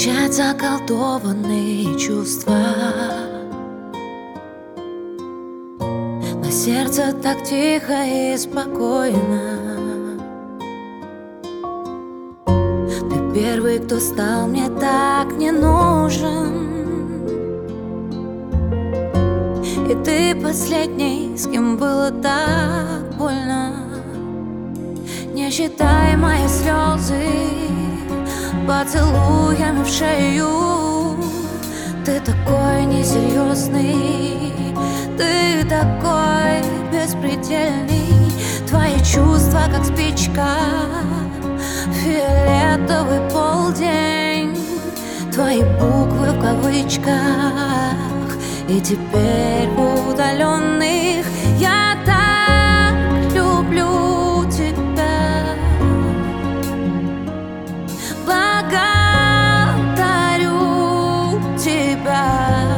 Молчат заколдованные чувства, на сердце так тихо и спокойно. Ты первый, кто стал мне так не нужен, и ты последний, с кем было так больно. Не считай мои слезы поцелуями в шею. Ты такой несерьезный, ты такой беспредельный. Твои чувства как спичка, фиолетовый полдень. Твои буквы в кавычках, и теперь в удаленных я так люблю тебя. Благодарю тебя,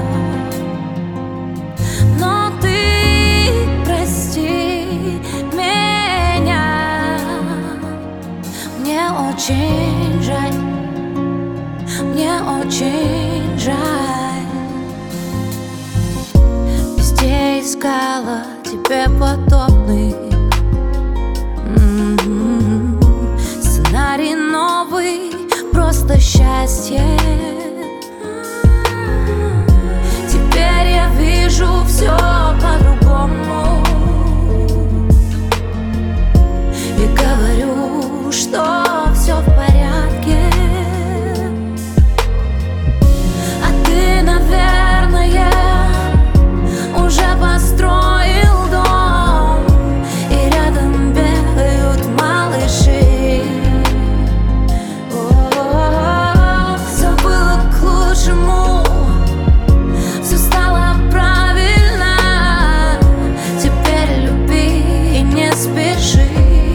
но ты прости меня. Мне очень жаль, мне очень жаль. Везде искала тебе подобных. Сценарий новый, просто счастье. Теперь я вижу все по-другому и говорю, что все в порядке. А ты, наверное, уже построил дом, и рядом бегают малыши. Все было к лучшему, все стало правильно. Теперь люби и не спеши.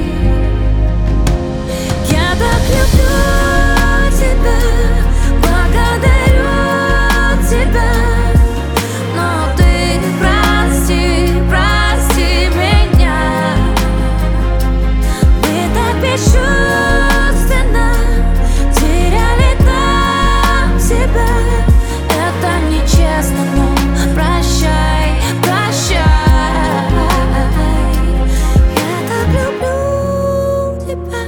Я так люблю тебя, благодарю тебя, но ты прости, прости меня. Мы так бесчувственно теряли там себя. Это нечестно, но прощай, прощай. Я так люблю тебя,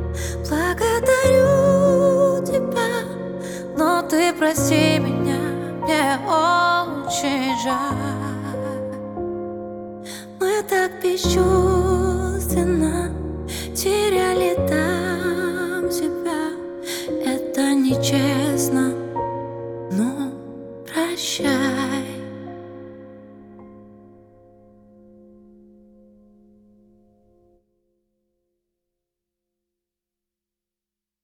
благодарю тебя, но ты прости меня, мне очень жаль. Мы так бесчувственно теряли там себя. Это нечестно, но прощай.